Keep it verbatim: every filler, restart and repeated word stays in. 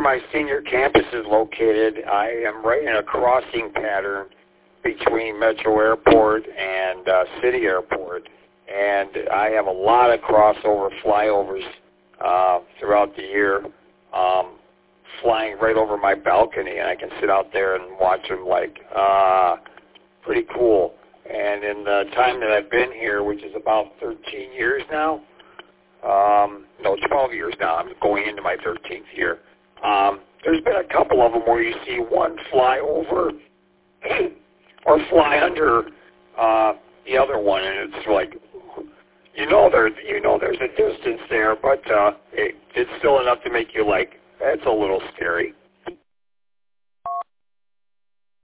my senior campus is located, I am right in a crossing pattern between Metro Airport and uh, City Airport. And I have a lot of crossover flyovers uh, throughout the year, um, flying right over my balcony, and I can sit out there and watch them like, uh, pretty cool. And in the time that I've been here, which is about thirteen years now, um, no, twelve years now, I'm going into my thirteenth year, um, there's been a couple of them where you see one fly over or fly under uh, the other one, and it's like, you know, there's you know there's a distance there, but uh, it, it's still enough to make you like, that's a little scary.